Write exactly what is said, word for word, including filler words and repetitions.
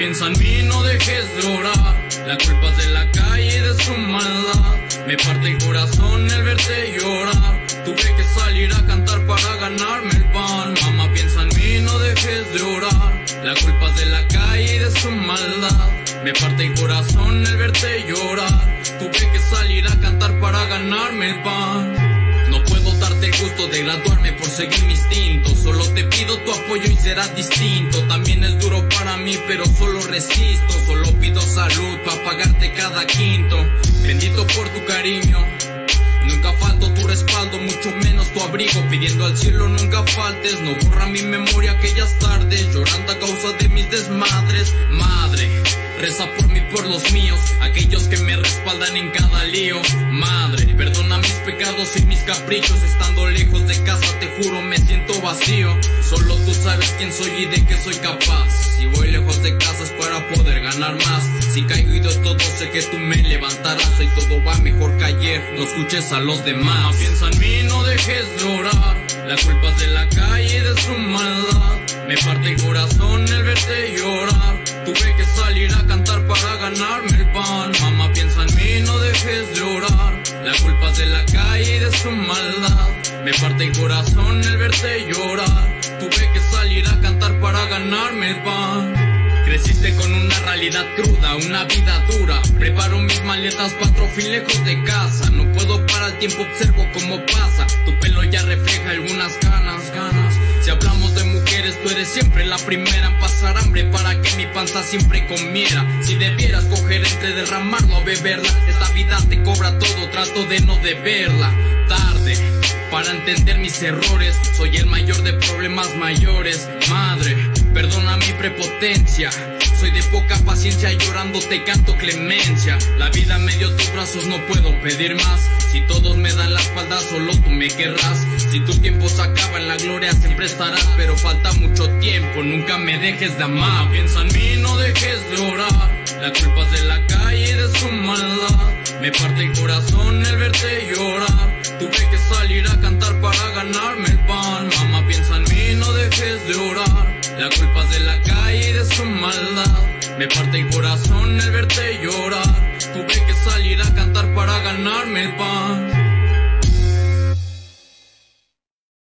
piensa en mí, no dejes de orar. La culpa es de la calle y de su maldad. Me parte el corazón el verte llorar. Tuve que salir a cantar para ganarme el pan. Mamá, piensa en mí, no dejes de orar. La culpa es de la calle y de su maldad. Me parte el corazón el verte llorar. Tuve que salir a cantar para ganarme el pan. No puedo darte el gusto de graduarme por seguir mi instinto. Solo te pido tu apoyo y serás distinto. También es duro para mí, pero solo resisto. Solo pido salud para pagarte cada quinto. Bendito por tu cariño. Nunca falto tu respaldo, mucho menos tu abrigo. Pidiendo al cielo nunca faltes. No borra mi memoria aquellas tardes, llorando a causa de mis desmadres. Madre, reza por mí, por los míos, aquellos que me respaldan en cada lío. Madre, perdona mis pecados y mis caprichos. Estando lejos de casa te juro me siento vacío. Solo tú sabes quién soy y de qué soy capaz. Si voy lejos de casa es para poder ganar más. Si caigo y de todo sé que tú me levantarás. Hoy todo va mejor que ayer, no escuches a los demás. Piensa en mí, no dejes de orar. La culpa es de la calle y de su maldad. Me parte el corazón el verte llorar. Tuve que salir a cantar para ganarme el pan. Mamá, piensa en mí, no dejes de orar. La culpa es de la calle y de su maldad. Me parte el corazón el verte llorar. Tuve que salir a cantar para ganarme el pan. Creciste con una realidad cruda, una vida dura. Preparo mis maletas pa' trofi lejos de casa. No puedo parar el tiempo, observo cómo pasa. Tu pelo ya refleja algunas ganas, ganas. Si hablamos de mujeres, tú eres siempre la primera en pasar hambre para que mi panza siempre comiera. Si debieras coger entre derramarla o beberla, esta vida te cobra todo, trato de no deberla. Tarde para entender mis errores, soy el mayor de problemas mayores. Madre, perdona mi prepotencia, soy de poca paciencia, llorando te canto clemencia. La vida me dio tus brazos, no puedo pedir más. Si todos me dan la espalda, solo tú me querrás. Si tu tiempo se acaba, en la gloria siempre estarás. Pero falta mucho tiempo, nunca me dejes de amar. Piensa en mí, no dejes de orar. La culpa es de la calle y de su maldad. Me parte el corazón el verte llorar. Tuve que salir a cantar para ganarme el pan. Mamá, piensa en mí, no dejes de orar. La culpa es de la calle y de su maldad. Me parte el corazón el verte llorar. Tuve que salir a cantar para ganarme el pan.